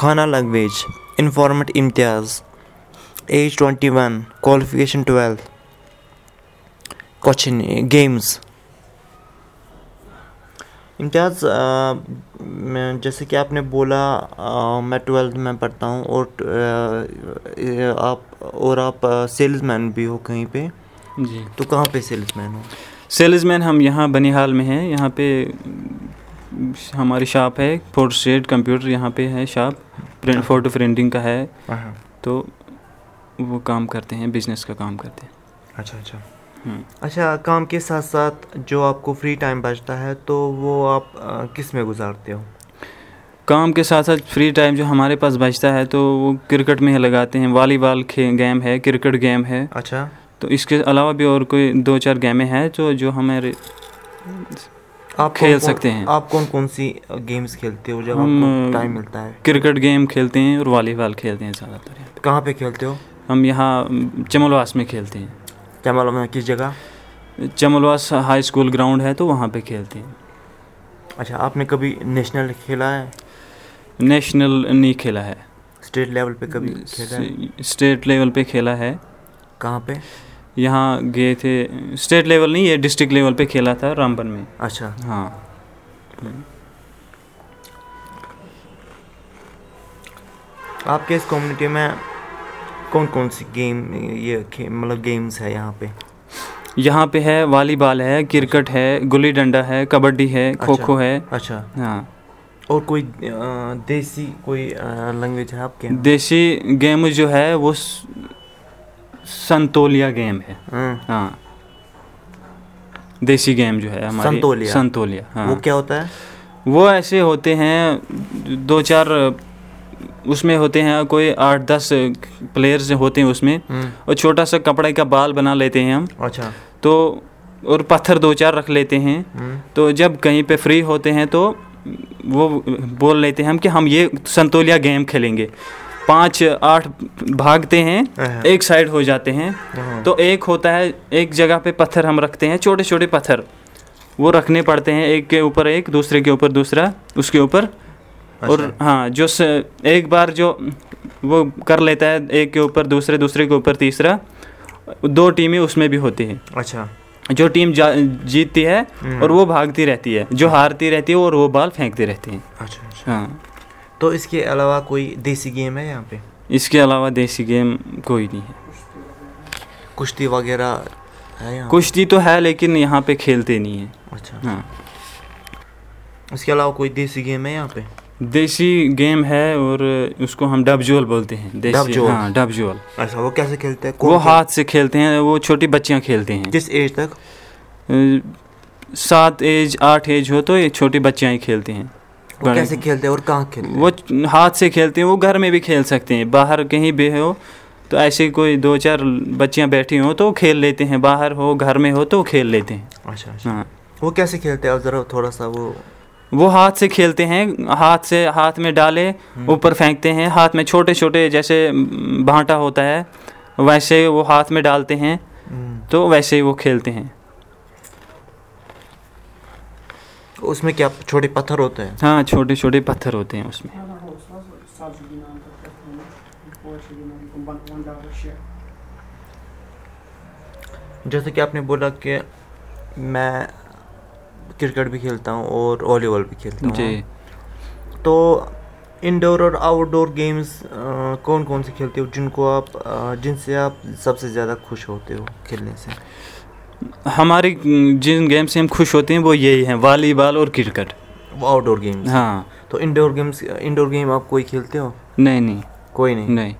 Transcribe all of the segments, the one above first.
खाना language, informant Imtiaz, age 21, qualification 12, question games. Imtiaz, जैसे कि आपने बोला मैं 12th में पढ़ता हूँ और आप सेल्समैन भी हो कहीं पे। जी। तो कहाँ पे सेल्समैन हो? सेल्समैन हम यहाँ बनिहाल में हैं। यहाँ पे हमारी शॉप है, फोर्ट स्टेट कंप्यूटर यहाँ पे है शॉप, फोटो प्रिंटिंग का है। तो वो काम करते हैं, बिजनेस का काम करते हैं। अच्छा। अच्छा, काम के साथ साथ जो आपको फ्री टाइम बचता है तो वो आप किस में गुजारते हो? काम के साथ साथ फ्री टाइम जो हमारे पास बचता है तो वो क्रिकेट में लगाते हैं। वॉलीबॉल गेम है, क्रिकेट गेम है। अच्छा। तो इसके अलावा भी और कोई 2-4 गेमें हैं जो हमारे आप खेल सकते हैं। आप कौन कौन सी गेम्स खेलते हो जब आपको टाइम मिलता है? क्रिकेट गेम खेलते हैं और वॉलीबॉल खेलते हैं ज़्यादातर। कहाँ पे खेलते हो? हम यहाँ चमलवास में खेलते हैं। चमलवास में किस जगह? चमलवास हाई स्कूल ग्राउंड है तो वहाँ पे खेलते हैं। अच्छा, आपने कभी नेशनल खेला है? नेशनल नहीं खेला है। स्टेट लेवल पे कभी खेला है? स्टेट लेवल पे खेला है। कहाँ पे? यहाँ गए थे, स्टेट लेवल नहीं, ये डिस्ट्रिक्ट लेवल पे खेला था रामबन में। अच्छा। हाँ। आपके इस कम्युनिटी में कौन कौन सी गेम मतलब गेम्स है यहाँ पे? यहाँ पे है वॉलीबॉल है, क्रिकेट है, गुल्ली डंडा है, कबड्डी है, खो खो है। अच्छा। हाँ। और कोई देसी कोई लैंग्वेज है आपके? देसी गेम जो है वो संतोलिया गेम है। हाँ, देसी गेम जो है हमारी संतोलिया। हाँ। वो क्या होता है? वो ऐसे होते हैं 2-4, उसमें होते हैं कोई 8-10 प्लेयर्स होते हैं उसमें, और छोटा सा कपड़े का बाल बना लेते हैं हम। अच्छा। तो और पत्थर 2-4 रख लेते हैं। तो जब कहीं पे फ्री होते हैं तो वो बोल लेते हैं हम कि हम ये संतोलिया गेम खेलेंगे। 5-8 भागते हैं, एक साइड हो जाते हैं। तो एक होता है, एक जगह पे पत्थर हम रखते हैं, छोटे छोटे पत्थर वो रखने पड़ते हैं, एक के ऊपर एक, दूसरे के ऊपर दूसरा, उसके ऊपर। अच्छा। और हाँ, जो एक बार जो वो कर लेता है, एक के ऊपर दूसरे, दूसरे के ऊपर तीसरा, 2 टीमें उसमें भी होती हैं। अच्छा। जो टीम जीतती है और वो भागती रहती है, जो हारती रहती है और वो बॉल फेंकती रहती है। अच्छा। हाँ। तो इसके अलावा कोई देसी गेम है यहाँ पे? इसके अलावा देसी गेम कोई नहीं है। कुश्ती वगैरह है यहाँ? कुश्ती तो है लेकिन यहाँ पे खेलते नहीं है। अच्छा। हाँ। इसके अलावा कोई देसी गेम है यहाँ पे? देसी गेम है और उसको हम डबजोल बोलते हैं। डबजोल? हाँ, डबजोल। अच्छा, वो कैसे खेलते हैं? वो हाथ से खेलते हैं, वो छोटी बच्चियाँ खेलते हैं। किस एज तक? 7 एज 8 एज हो तो ये छोटी बच्चियाँ ही खेलती हैं। वो कैसे खेलते हैं और कहाँ खेलते हैं? वो हाथ से खेलते हैं, वो घर में भी खेल सकते हैं, बाहर कहीं भी हो तो ऐसे कोई 2-4 बच्चियाँ बैठी हो तो खेल लेते हैं, बाहर हो घर में हो तो खेल लेते हैं। अच्छा। हाँ। वो कैसे खेलते हैं? ज़रा थोड़ा सा वो हाथ से खेलते हैं, हाथ में डाले ऊपर फेंकते हैं, हाथ में छोटे छोटे जैसे भांटा होता है वैसे वो हाथ में डालते हैं, तो वैसे ही वो खेलते हैं। उसमें क्या छोटे पत्थर होते हैं? हाँ, छोटे छोटे पत्थर होते हैं उसमें। जैसे कि आपने बोला कि मैं क्रिकेट भी खेलता हूँ और वॉलीबॉल भी खेलता हूँ जी। तो इंडोर और आउटडोर गेम्स कौन कौन से खेलते हो जिनसे आप सबसे ज़्यादा खुश होते हो खेलने से? हमारी जिन गेम से हम खुश होते हैं वो यही हैं, वॉलीबॉल और क्रिकेट। Outdoor games? हाँ। तो इंडोर गेम आप कोई खेलते हो? नहीं। कोई नहीं।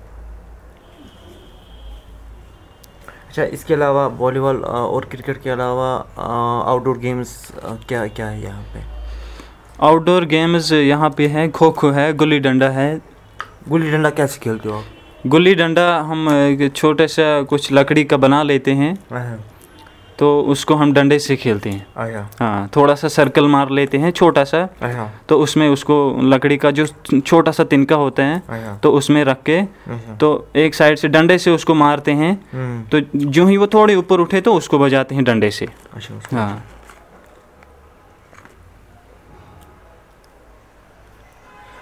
अच्छा, इसके अलावा वॉलीबॉल और क्रिकेट के अलावा आउटडोर गेम्स क्या क्या है यहाँ पे? आउटडोर गेम्स यहाँ पे है, खो खो है, गुल्ली डंडा है। गुल्ली डंडा कैसे खेलते हो आप? गुल्ली डंडा हम छोटे सा कुछ लकड़ी का बना लेते हैं, तो उसको हम डंडे से खेलते हैं। हाँ, थोड़ा सा सर्कल मार लेते हैं छोटा सा, तो उसमें उसको लकड़ी का जो छोटा सा तिनका होता है तो उसमें रख के तो एक साइड से डंडे से उसको मारते हैं, तो जो ही वो थोड़े ऊपर उठे तो उसको बजाते हैं डंडे से। हाँ।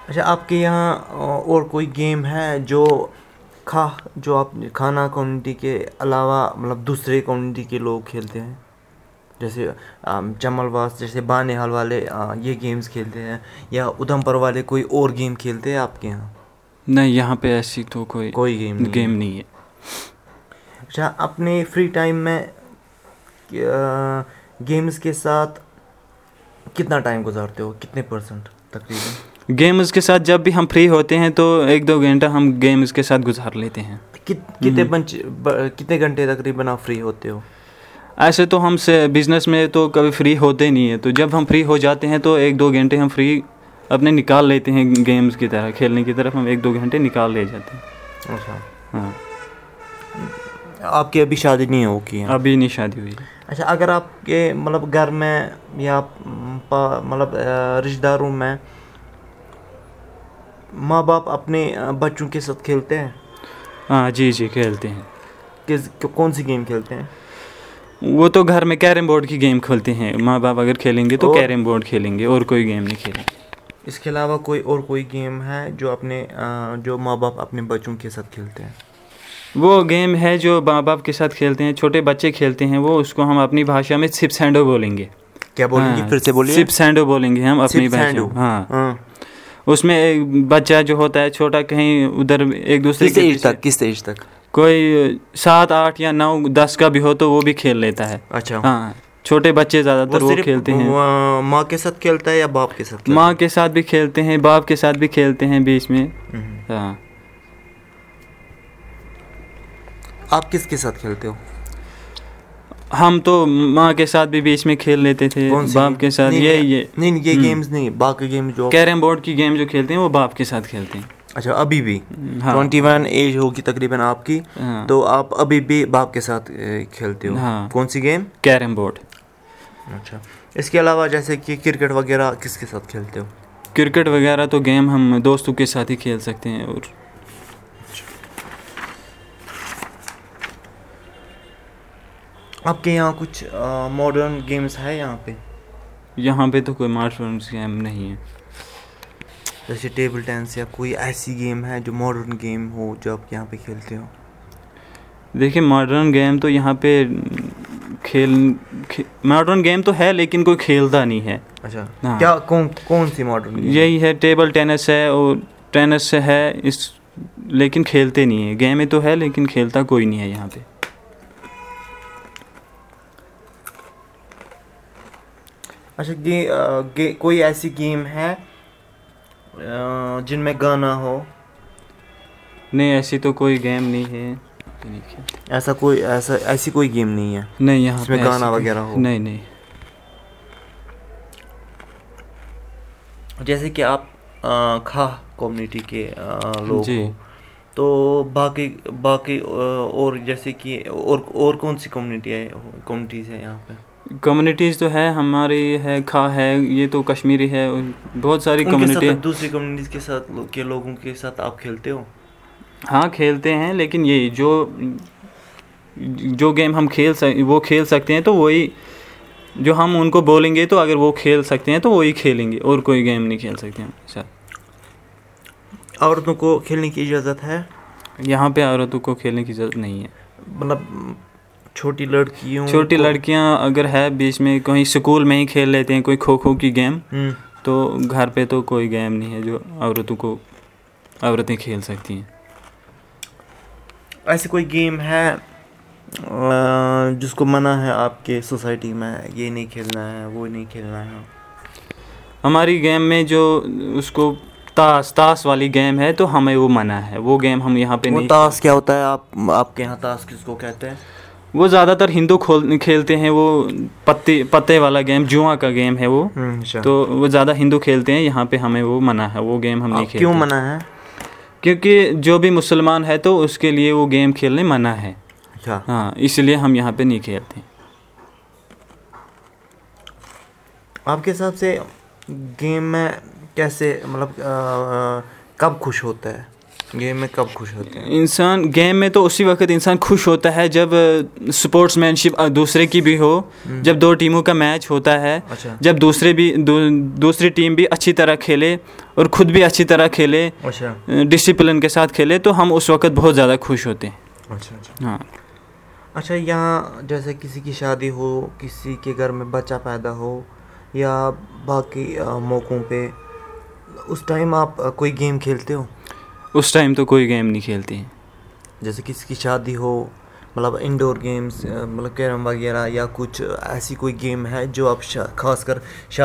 अच्छा, आपके यहाँ और कोई गेम है जो जो आप खाना कम्युनिटी के अलावा मतलब दूसरे कम्युनिटी के लोग खेलते हैं? जैसे चमलवास, जैसे बानेहाल वाले ये गेम्स खेलते हैं, या उधमपुर वाले कोई और गेम खेलते हैं आपके यहाँ? नहीं, यहाँ पे ऐसी तो कोई गेम नहीं है। अच्छा, अपने फ्री टाइम में गेम्स के साथ कितना टाइम गुजारते हो, कितने परसेंट तकरीबन? गेम्स के साथ जब भी हम फ्री होते हैं तो 1-2 घंटा हम गेम्स के साथ गुजार लेते हैं। कितने घंटे तकरीबन आप फ्री होते हो? ऐसे तो हम से बिज़नेस में तो कभी फ्री होते नहीं है, तो जब हम फ्री हो जाते हैं तो 1-2 घंटे हम फ्री अपने निकाल लेते हैं, गेम्स की तरह खेलने की तरफ हम 1-2 घंटे निकाल ले जाते हैं। अच्छा। हाँ। आपकी अभी शादी नहीं हो की है? अभी नहीं शादी हुई। अच्छा, अगर आपके मतलब घर में या मतलब रिश्तेदारों में माँ बाप अपने बच्चों के साथ खेलते हैं? हाँ जी खेलते हैं। कौन सी गेम खेलते हैं? वो तो घर में कैरम बोर्ड की गेम खेलते हैं। माँ बाप अगर खेलेंगे तो कैरम बोर्ड खेलेंगे, और कोई गेम नहीं खेलेंगे। इसके अलावा कोई गेम है जो माँ बाप अपने बच्चों के साथ खेलते हैं? वो गेम है जो माँ बाप के साथ खेलते हैं, छोटे बच्चे खेलते हैं, वो उसको हम अपनी भाषा में सिप सैंडो बोलेंगे। क्या बोलेंगे? फिर से बोलिए। सिप सैंडो बोलेंगे हम अपनी भाषा में। हाँ। उसमें एक बच्चा जो होता है छोटा, कहीं उधर एक दूसरे किस एज तक? कोई 7, 8 या 9, 10 का भी हो तो वो भी खेल लेता है। अच्छा। हाँ, छोटे बच्चे ज़्यादातर वो खेलते हैं। माँ के साथ खेलता है या बाप के साथ? माँ के साथ भी खेलते हैं, बाप के साथ भी खेलते हैं बीच में। हाँ। आप किसके साथ खेलते हो? हम तो माँ के साथ भी बीच में खेल लेते थे, बाप के साथ। ये गेम्स नहीं, बाकी गेम जो कैरम बोर्ड की गेम जो खेलते हैं वो बाप के साथ खेलते हैं। अच्छा, अभी भी? हाँ। 21 एज होगी तकरीबन आपकी। हाँ। तो आप अभी भी बाप के साथ खेलते हो? हाँ। कौन सी गेम? Carrom board. अच्छा, इसके अलावा जैसे कि क्रिकेट वगैरह किसके साथ खेलते हो? क्रिकेट वगैरह तो गेम हम दोस्तों के साथ ही खेल सकते हैं। और आपके यहाँ कुछ मॉडर्न गेम्स है यहाँ पे तो कोई मॉडर्न गेम नहीं है। जैसे टेबल टेनिस या कोई ऐसी गेम है जो मॉडर्न गेम हो जो आप यहाँ पे खेलते हो? देखिए, मॉडर्न गेम तो यहाँ पे मॉडर्न गेम तो है, लेकिन कोई खेलता नहीं है। अच्छा। हाँ। क्या कौन सी मॉडर्न गेम? यही है, टेबल टेनिस है और टेनिस है लेकिन खेलते नहीं है। गेम तो है लेकिन खेलता कोई नहीं है यहाँ पे। अच्छा, कोई ऐसी गेम है जिनमें गाना हो? नहीं, ऐसी तो कोई गेम नहीं है। ऐसी कोई गेम नहीं है नहीं यहाँ जिसमें गाना वगैरह हो? नहीं। जैसे कि आप खा कम्युनिटी के लोग जी। हो, तो बाकी और जैसे कि और कौन सी कम्युनिटीज़ है यहाँ पे? कम्युनिटीज़ तो है हमारी, है खा है, ये तो कश्मीरी है, बहुत सारी कम्युनिटी। दूसरी कम्युनिटीज़ के साथ के लोगों के साथ आप खेलते हो? हाँ, खेलते हैं, लेकिन ये जो गेम हम वो खेल सकते हैं तो वही, जो हम उनको बोलेंगे तो अगर वो खेल सकते हैं तो वही खेलेंगे, और कोई गेम नहीं खेल सकते हम सर। औरतों को खेलने की इजाज़त है यहाँ पे? औरतों को खेलने की इजाज़त नहीं है। मतलब छोटी लड़कियाँ अगर है बीच में, कहीं स्कूल में ही खेल लेते हैं कोई खो की गेम, तो घर पे तो कोई गेम नहीं है जो औरतें खेल सकती हैं। ऐसी कोई गेम है जिसको मना है आपके सोसाइटी में, ये नहीं खेलना है, वो नहीं खेलना है? हमारी गेम में जो उसको ताश वाली गेम है तो हमें वो मना है, वो गेम हम यहाँ पे नहीं। ताश क्या होता है? आपके यहाँ ताश किसको कहते हैं? वो ज़्यादातर हिंदू खेलते हैं, वो पत्ते वाला गेम, जुआ का गेम है वो। तो वो ज़्यादा हिंदू खेलते हैं, यहाँ पे हमें वो मना है, वो गेम हम नहीं खेलते। क्यों मना है? क्योंकि जो भी मुसलमान है तो उसके लिए वो गेम खेलने मना है। अच्छा। हाँ, इसलिए हम यहाँ पे नहीं खेलते। आपके हिसाब से गेम में कैसे मतलब कब खुश होता है? गेम में कब खुश होते हैं इंसान? गेम में तो उसी वक्त इंसान खुश होता है जब स्पोर्ट्समैनशिप दूसरे की भी हो, जब दो टीमों का मैच होता है, अच्छा। जब दूसरी टीम भी अच्छी तरह खेले और ख़ुद भी अच्छी तरह खेले, अच्छा, डिसिप्लिन के साथ खेले, तो हम उस वक्त बहुत ज़्यादा खुश होते हैं। अच्छा अच्छा। हाँ। अच्छा, यहाँ जैसे किसी की शादी हो, किसी के घर में बच्चा पैदा हो, या बाकी मौक़ों पे, उस टाइम आप कोई गेम खेलते हो? उस टाइम तो कोई गेम नहीं खेलते हैं। जैसे किसी की शादी हो, मतलब इंडोर गेम्स, मतलब कैरम वगैरह, या कुछ ऐसी कोई गेम है जो आप खासकर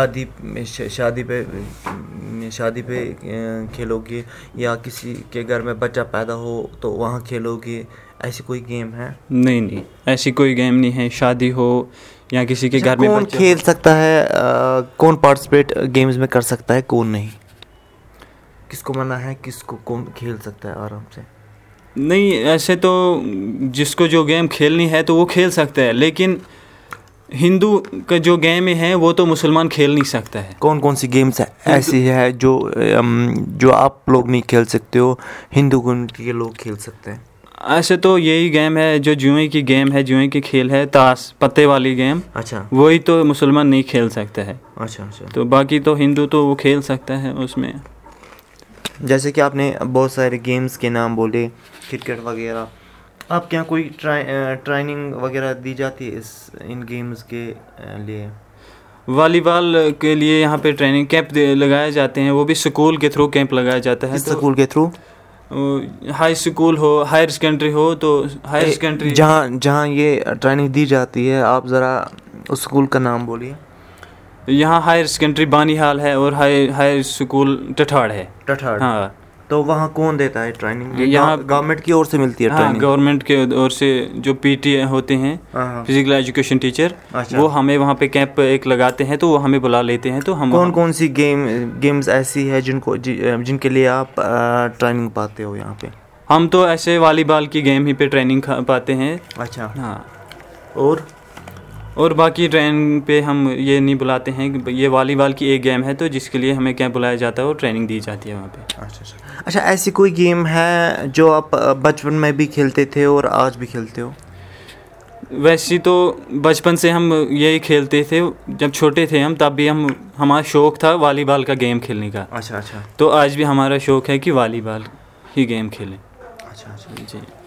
शादी पे खेलोगे, या किसी के घर में बच्चा पैदा हो तो वहाँ खेलोगे, ऐसी कोई गेम है? नहीं, ऐसी कोई गेम नहीं है। शादी हो या किसी के घर में कौन खेल सकता है, कौन पार्टिसिपेट गेम्स में कर सकता है, कौन नहीं? किसको मना है, किसको कौन खेल सकता है आराम से? नहीं, ऐसे तो जिसको जो गेम खेलनी है तो वो खेल सकता है, लेकिन हिंदू का जो गेम है वो तो मुसलमान खेल नहीं सकता है। कौन कौन सी गेम्स ऐसी है जो आप लोग नहीं खेल सकते हो, हिंदू कम्युनिटी के लोग खेल सकते हैं? ऐसे तो यही गेम है जो जुए की गेम है, जुए की खेल है, ताश पत्ते वाली गेम। अच्छा। वही तो मुसलमान नहीं खेल सकता है। अच्छा अच्छा। तो बाकी तो हिंदू तो वो खेल सकता है उसमें। जैसे कि आपने बहुत सारे गेम्स के नाम बोले, क्रिकेट वगैरह, आपके यहाँ कोई ट्रेनिंग वगैरह दी जाती है इन गेम्स के लिए? वॉलीबॉल के लिए यहाँ पे ट्रेनिंग कैंप लगाए जाते हैं, वो भी स्कूल के थ्रू कैंप लगाया जाता है। स्कूल के थ्रू? हाई स्कूल हो, हायर सेकेंडरी हो, तो हायर सेकेंडरी जहाँ ये ट्रेनिंग दी जाती है, आप ज़रा उस स्कूल का नाम बोलिए। यहाँ हायर सेकेंडरी बानीहाल है और हायर स्कूल टठाड़ है। टठाड़? हाँ। तो वहाँ कौन देता है ट्रेनिंग? यहाँ गवर्नमेंट की ओर से मिलती है ट्रेनिंग? हाँ, गवर्नमेंट के ओर से जो पीटी होते हैं, फिजिकल एजुकेशन टीचर, वो हमें वहाँ पे कैंप एक लगाते हैं, तो वो हमें बुला लेते हैं। तो हम कौन सी गेम्स ऐसी है जिनके लिए आप ट्रेनिंग पाते हो यहाँ पे? हम तो ऐसे वॉलीबॉल की गेम ही पे ट्रेनिंग पाते हैं। अच्छा। हाँ। और बाकी ट्रेनिंग पे हम ये नहीं बुलाते हैं कि ये वॉलीबॉल की एक गेम है तो जिसके लिए हमें कैंप बुलाया जाता है और ट्रेनिंग दी जाती है वहाँ पे। अच्छा, ऐसी कोई गेम है जो आप बचपन में भी खेलते थे और आज भी खेलते हो? वैसे तो बचपन से हम यही खेलते थे, जब छोटे थे हम तब भी हमारा शौक़ था वॉलीबॉल का गेम खेलने का। अच्छा अच्छा। तो आज भी हमारा शौक़ है कि वॉलीबॉल ही गेम खेलें। अच्छा अच्छा जी।